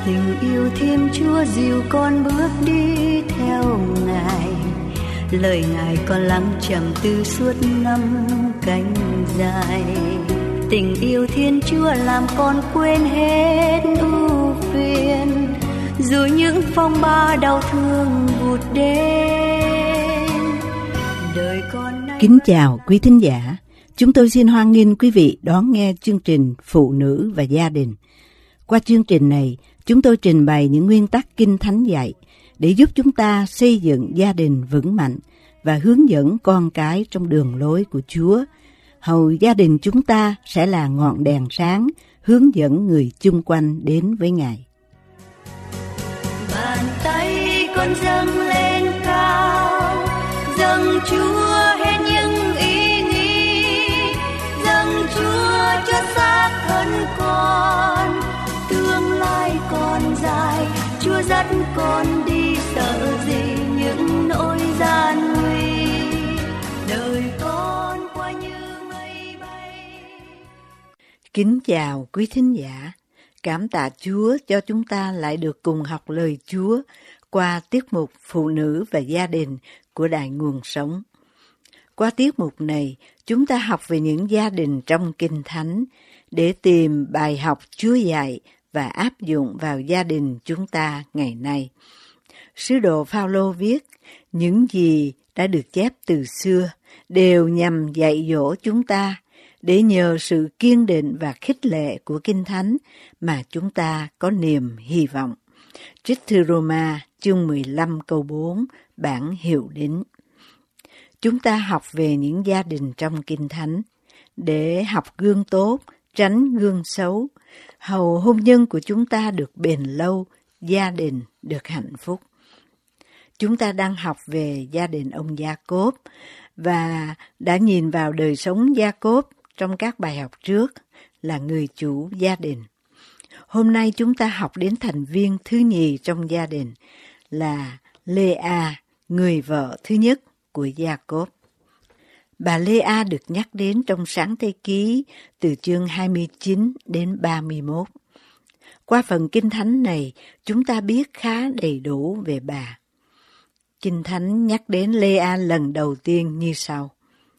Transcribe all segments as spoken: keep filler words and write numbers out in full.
Tình yêu Thiên Chúa dìu con bước đi theo Ngài, lời Ngài còn lắng trầm tư suốt năm cánh dài. Tình yêu Thiên Chúa làm con quên hết ưu phiền, dù những phong ba đau thương vụt đến. Đời con nay... Kính chào quý thính giả, chúng tôi xin hoan nghênh quý vị đón nghe chương trình Phụ nữ và gia đình. Qua chương trình này, chúng tôi trình bày những nguyên tắc Kinh Thánh dạy để giúp chúng ta xây dựng gia đình vững mạnh và hướng dẫn con cái trong đường lối của Chúa. Hầu gia đình chúng ta sẽ là ngọn đèn sáng hướng dẫn người chung quanh đến với Ngài. Bàn tay con dâng lên cao, dâng Chúa hết những ý nghĩ, dâng Chúa cho xác thân con. Tương lai còn dài, Chúa dắt con đi, sợ gì những nỗi gian nguy. Đời con qua như mây bay. Kính chào quý thính giả, cảm tạ Chúa cho chúng ta lại được cùng học lời Chúa qua tiết mục Phụ nữ và gia đình của Đài Nguồn Sống. Qua tiết mục này, chúng ta học về những gia đình trong Kinh Thánh để tìm bài học Chúa dạy và áp dụng vào gia đình chúng ta ngày nay. Sứ đồ Phao-lô viết, những gì đã được chép từ xưa đều nhằm dạy dỗ chúng ta để nhờ sự kiên định và khích lệ của Kinh Thánh mà chúng ta có niềm hy vọng. Trích thư Roma chương mười lăm câu bốn, bản hiệu đính. Chúng ta học về những gia đình trong Kinh Thánh để học gương tốt, tránh gương xấu, hầu hôn nhân của chúng ta được bền lâu, gia đình được hạnh phúc. Chúng ta đang học về gia đình ông Gia-cốp và đã nhìn vào đời sống Gia-cốp trong các bài học trước là người chủ gia đình. Hôm nay chúng ta học đến thành viên thứ nhì trong gia đình là Lê-a, người vợ thứ nhất của Gia-cốp. Bà Lê-a được nhắc đến trong Sáng Thế Ký từ chương hai mươi chín đến ba mươi mốt. Qua phần Kinh Thánh này, chúng ta biết khá đầy đủ về bà. Kinh Thánh nhắc đến Lê-a lần đầu tiên như sau.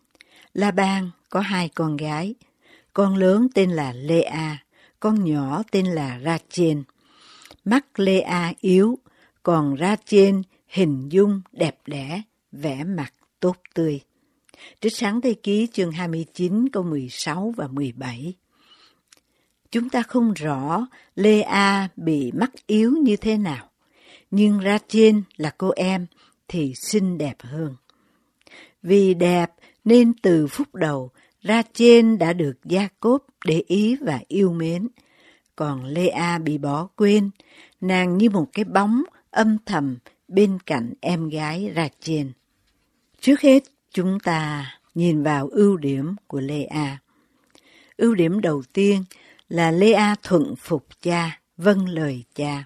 La-ban có hai con gái, con lớn tên là Lê-a, con nhỏ tên là Ra-chên. Mắt Lê-a yếu, còn Ra-chên hình dung đẹp đẽ, vẻ mặt tốt tươi. Trích Sáng Thế Ký chương hai mươi chín câu mười sáu và mười bảy. Chúng ta không rõ Lê-a bị mắt yếu như thế nào, nhưng Ra-chên là cô em thì xinh đẹp hơn. Vì đẹp nên từ phút đầu Ra-chên đã được Gia-cốp để ý và yêu mến, còn Lê-a bị bỏ quên, nàng như một cái bóng âm thầm bên cạnh em gái Ra-chên. Trước hết, chúng ta nhìn vào ưu điểm của Lê-a. Ưu điểm đầu tiên là Lê-a thuận phục cha, vâng lời cha.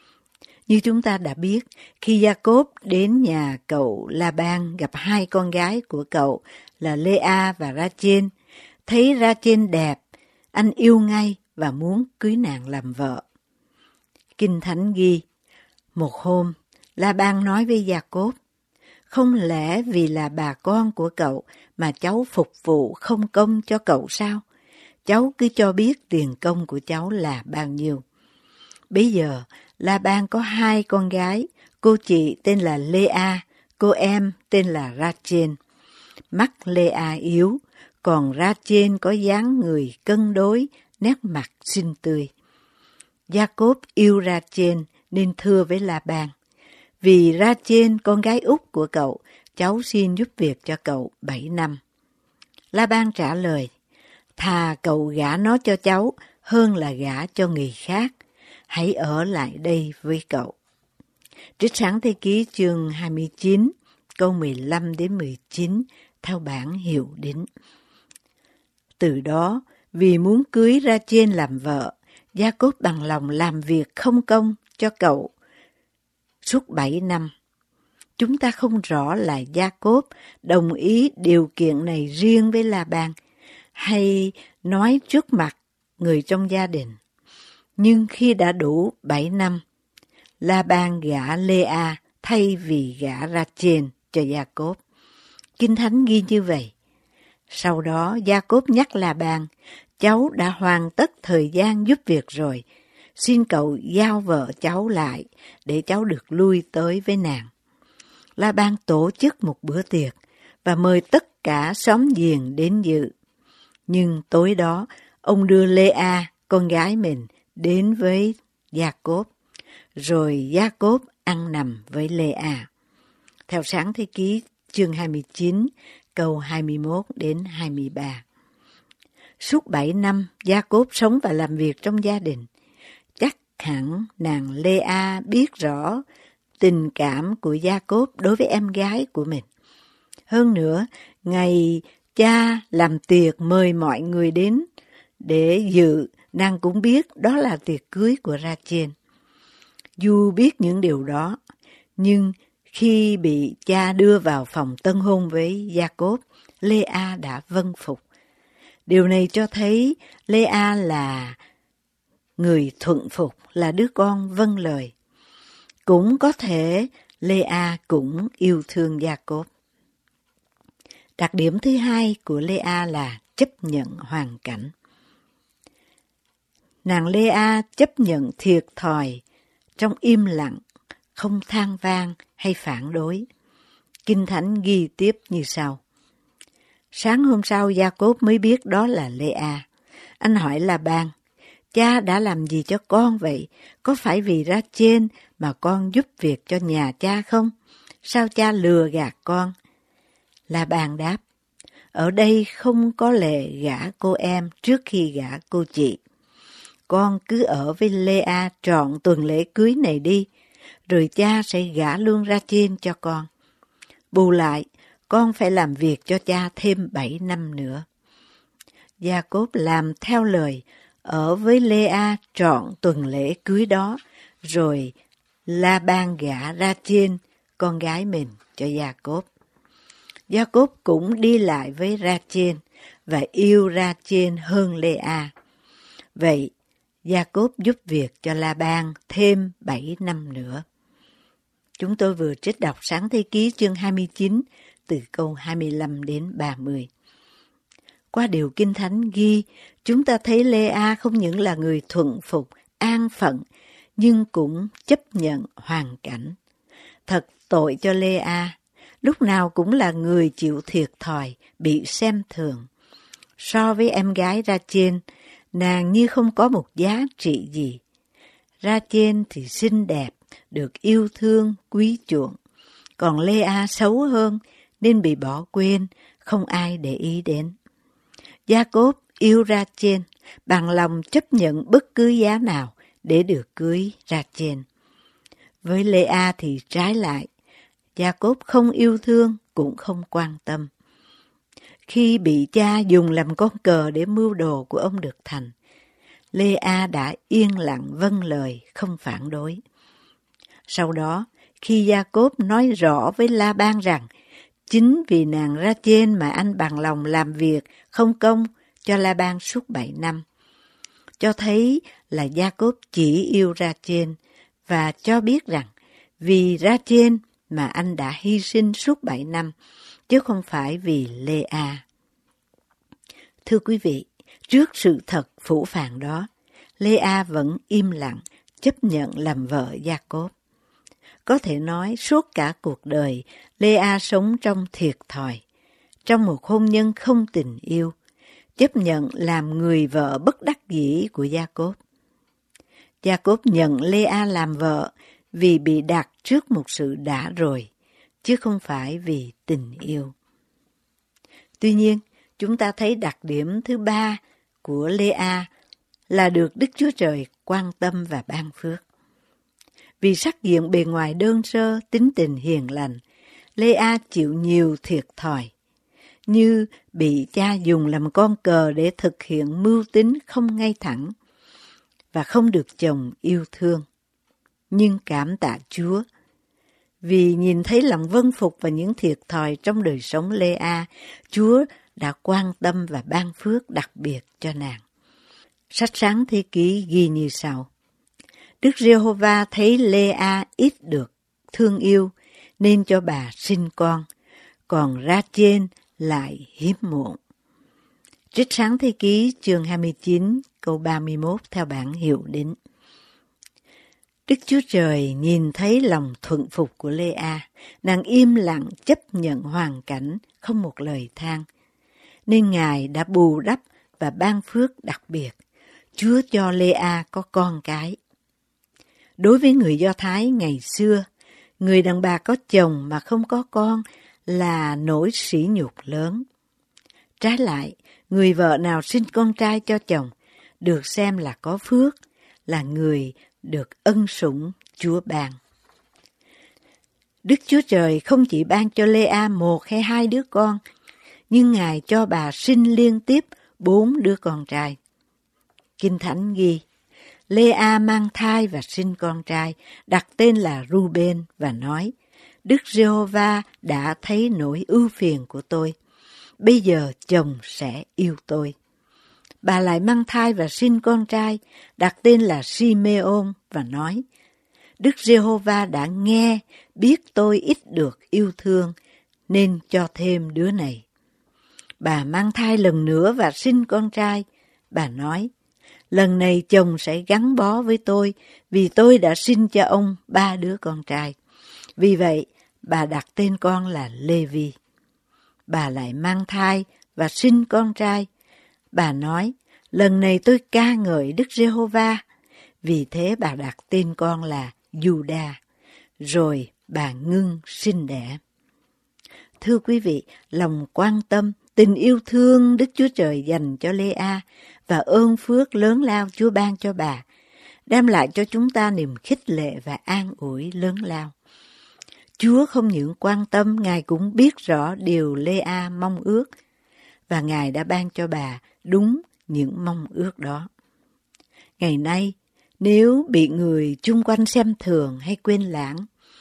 Như chúng ta đã biết, khi Gia-cốp đến nhà cậu La-ban gặp hai con gái của cậu là Lê-a và Ra-chên, thấy Ra-chên đẹp, anh yêu ngay và muốn cưới nàng làm vợ. Kinh Thánh ghi, một hôm, La-ban nói với Gia-cốp, không lẽ vì là bà con của cậu mà cháu phục vụ không công cho cậu sao? Cháu cứ cho biết tiền công của cháu là bao nhiêu. Bây giờ, La-ban có hai con gái, cô chị tên là Lê-a, cô em tên là Ra-chên. Mắt Lê-a yếu, còn Ra-chên có dáng người cân đối, nét mặt xinh tươi. Gia-cốp yêu Ra-chên nên thưa với La-ban. Vì Ra-chên con gái út của cậu, cháu xin giúp việc cho cậu bảy năm. La-ban trả lời, thà cậu gả nó cho cháu hơn là gả cho người khác. Hãy ở lại đây với cậu. Trích Sáng Thế Ký chương hai mươi chín, câu mười lăm đến mười chín, theo bản hiệu đính. Từ đó, vì muốn cưới Ra-chên làm vợ, Gia-cốp bằng lòng làm việc không công cho cậu suốt bảy năm. Chúng ta không rõ là Gia-cốp đồng ý điều kiện này riêng với La-ban hay nói trước mặt người trong gia đình. Nhưng khi đã đủ bảy năm, La-ban gả Lê-a thay vì gả Ra-chên cho Gia-cốp. Kinh Thánh ghi như vậy. Sau đó Gia-cốp nhắc La-ban, cháu đã hoàn tất thời gian giúp việc rồi, xin cậu giao vợ cháu lại để cháu được lui tới với nàng. La-ban tổ chức một bữa tiệc và mời tất cả xóm giềng đến dự. Nhưng tối đó, ông đưa Lê-a, con gái mình, đến với Gia-cốp, rồi Gia-cốp ăn nằm với Lê-a. Theo Sáng Thế Ký chương hai mươi chín, câu hai mươi mốt đến hai mươi ba. Suốt bảy năm, Gia-cốp sống và làm việc trong gia đình. Chắc hẳn nàng Lê-a biết rõ tình cảm của Gia-cốp đối với em gái của mình. Hơn nữa, ngày cha làm tiệc mời mọi người đến để dự, nàng cũng biết đó là tiệc cưới của Ra-chên. Dù biết những điều đó, nhưng khi bị cha đưa vào phòng tân hôn với Gia-cốp, Lê-a đã vâng phục. Điều này cho thấy Lê-a là người thuận phục, là đứa con vâng lời. Cũng có thể Lê-a cũng yêu thương Gia-cốp. Đặc điểm thứ hai của Lê-a là chấp nhận hoàn cảnh. Nàng Lê-a chấp nhận thiệt thòi trong im lặng, không than vang hay phản đối. Kinh Thánh ghi tiếp như sau. Sáng hôm sau Gia-cốp mới biết đó là Lê-a. Anh hỏi La-ban, cha đã làm gì cho con vậy? Có phải vì Ra-chên mà con giúp việc cho nhà cha không? Sao cha lừa gạt con? La-ban đáp, ở đây không có lệ gả cô em trước khi gả cô chị. Con cứ ở với Lê-a trọn tuần lễ cưới này đi, rồi cha sẽ gả luôn Ra-chên cho con. Bù lại, con phải làm việc cho cha thêm bảy năm nữa. Gia-cốp làm theo lời, ở với Lê-a trọn tuần lễ cưới đó, rồi La-ban gả Ra-chên, con gái mình, cho Gia-cốp. Gia-cốp cũng đi lại với Ra-chên và yêu Ra-chên hơn Lê-a. Vậy, Gia-cốp giúp việc cho La-ban thêm bảy năm nữa. Chúng tôi vừa trích đọc Sáng Thế Ký chương hai mươi chín từ câu hai mươi lăm đến ba mươi. Qua điều Kinh Thánh ghi, chúng ta thấy Lê-a không những là người thuận phục, an phận, nhưng cũng chấp nhận hoàn cảnh. Thật tội cho Lê-a, lúc nào cũng là người chịu thiệt thòi, bị xem thường. So với em gái Ra-chên, nàng như không có một giá trị gì. Ra-chên thì xinh đẹp, được yêu thương, quý chuộng. Còn Lê-a xấu hơn, nên bị bỏ quên, không ai để ý đến. Gia-cốp yêu Ra-chên, bằng lòng chấp nhận bất cứ giá nào để được cưới Ra-chên. Với Lê-a thì trái lại, Gia-cốp không yêu thương, cũng không quan tâm. Khi bị cha dùng làm con cờ để mưu đồ của ông được thành, Lê-a đã yên lặng vâng lời, không phản đối. Sau đó, khi Gia-cốp nói rõ với La-ban rằng, chính vì nàng Ra-chên mà anh bằng lòng làm việc không công cho La-ban suốt bảy năm, cho thấy là Gia-cốp chỉ yêu Ra-chên và cho biết rằng vì Ra-chên mà anh đã hy sinh suốt bảy năm, chứ không phải vì Lê-a. Thưa quý vị, trước sự thật phũ phàng đó, Lê-a vẫn im lặng, chấp nhận làm vợ Gia-cốp. Có thể nói suốt cả cuộc đời, Lê-a sống trong thiệt thòi, trong một hôn nhân không tình yêu, chấp nhận làm người vợ bất đắc dĩ của Gia-cốp. Gia-cốp nhận Lê-a làm vợ vì bị đặt trước một sự đã rồi, chứ không phải vì tình yêu. Tuy nhiên, chúng ta thấy đặc điểm thứ ba của Lê-a là được Đức Chúa Trời quan tâm và ban phước. Vì sắc diện bề ngoài đơn sơ, tính tình hiền lành, Lê-a chịu nhiều thiệt thòi, như bị cha dùng làm con cờ để thực hiện mưu tính không ngay thẳng và không được chồng yêu thương. Nhưng cảm tạ Chúa, vì nhìn thấy lòng vâng phục và những thiệt thòi trong đời sống Lê-a, Chúa đã quan tâm và ban phước đặc biệt cho nàng. Sách Sáng Thế Ký ghi như sau. Đức Giê-hô-va thấy Lê-a ít được thương yêu nên cho bà sinh con, còn Ra-chên lại hiếm muộn. Trích Sáng Thế Ký chương hai mươi chín câu ba mươi mốt theo bản Hiệu Đính. Đức Chúa Trời nhìn thấy lòng thuận phục của Lê-a, nàng im lặng chấp nhận hoàn cảnh, không một lời than. Nên Ngài đã bù đắp và ban phước đặc biệt. Chúa cho Lê-a có con cái. Đối với người Do Thái ngày xưa, người đàn bà có chồng mà không có con là nỗi sỉ nhục lớn. Trái lại, người vợ nào sinh con trai cho chồng được xem là có phước, là người được ân sủng Chúa ban. Đức Chúa Trời không chỉ ban cho Lê-a một hay hai đứa con, nhưng Ngài cho bà sinh liên tiếp bốn đứa con trai. Kinh Thánh ghi, Lê-a mang thai và sinh con trai, đặt tên là Ru-ben và nói, Đức Giê-hô-va đã thấy nỗi ưu phiền của tôi, bây giờ chồng sẽ yêu tôi. Bà lại mang thai và sinh con trai, đặt tên là Si-mê-ôn và nói, Đức Giê-hô-va đã nghe, biết tôi ít được yêu thương, nên cho thêm đứa này. Bà mang thai lần nữa và sinh con trai. Bà nói, lần này chồng sẽ gắn bó với tôi, vì tôi đã sinh cho ông ba đứa con trai. Vì vậy, bà đặt tên con là Lê-vi. Bà lại mang thai và sinh con trai. Bà nói, lần này tôi ca ngợi Đức Giê-hô-va. Vì thế bà đặt tên con là Giu-đa. Rồi bà ngưng sinh đẻ. Thưa quý vị, lòng quan tâm, tình yêu thương Đức Chúa Trời dành cho Lê-a và ơn phước lớn lao Chúa ban cho bà, đem lại cho chúng ta niềm khích lệ và an ủi lớn lao. Chúa không những quan tâm, Ngài cũng biết rõ điều Lê-a mong ước, và Ngài đã ban cho bà đúng những mong ước đó. Ngày nay, nếu bị người chung quanh xem thường hay quên lãng,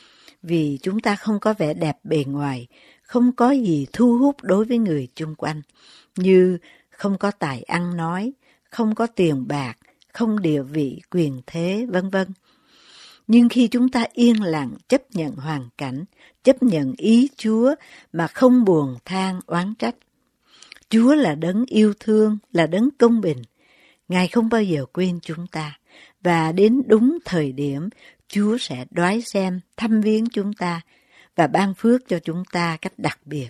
vì chúng ta không có vẻ đẹp bề ngoài, không có gì thu hút đối với người chung quanh, như không có tài ăn nói, không có tiền bạc, không địa vị, quyền thế, vân vân. Nhưng khi chúng ta yên lặng chấp nhận hoàn cảnh, chấp nhận ý Chúa mà không buồn than oán trách, Chúa là đấng yêu thương, là đấng công bình. Ngài không bao giờ quên chúng ta, và đến đúng thời điểm, Chúa sẽ đoái xem, thăm viếng chúng ta và ban phước cho chúng ta cách đặc biệt.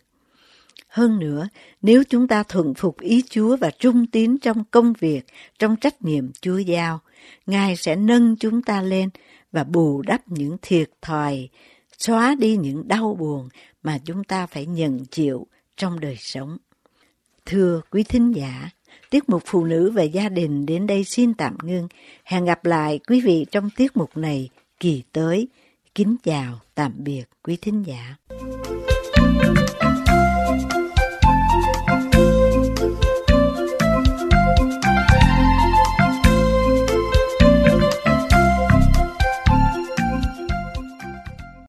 Hơn nữa, nếu chúng ta thuận phục ý Chúa và trung tín trong công việc, trong trách nhiệm Chúa giao, Ngài sẽ nâng chúng ta lên và bù đắp những thiệt thòi, xóa đi những đau buồn mà chúng ta phải nhận chịu trong đời sống. Thưa quý thính giả, tiết mục Phụ nữ và gia đình đến đây xin tạm ngưng. Hẹn gặp lại quý vị trong tiết mục này kỳ tới. Kính chào, tạm biệt quý thính giả.